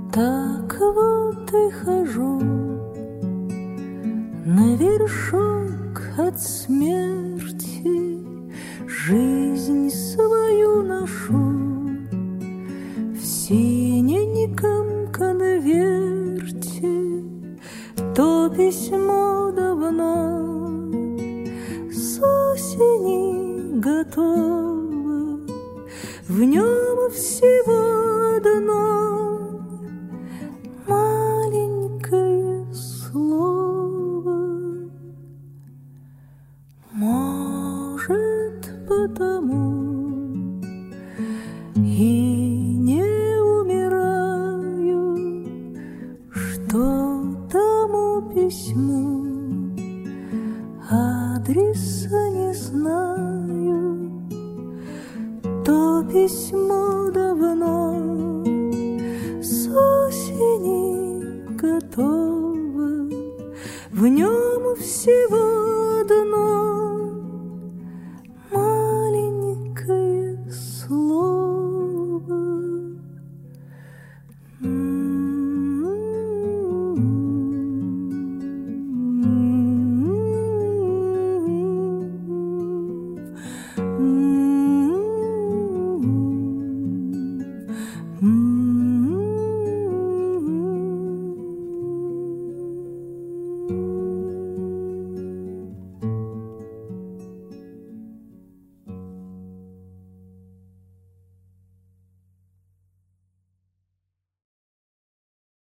Так вот и хожу на вершок от смерти, жизнь свою ношу в синеньком конверте. То письмо давно с осени готово, в нем всего одно маленькое слово. Может, потому и не умираю, что тому письму адреса не знаю. То письмо давно с осени готово, в нем всего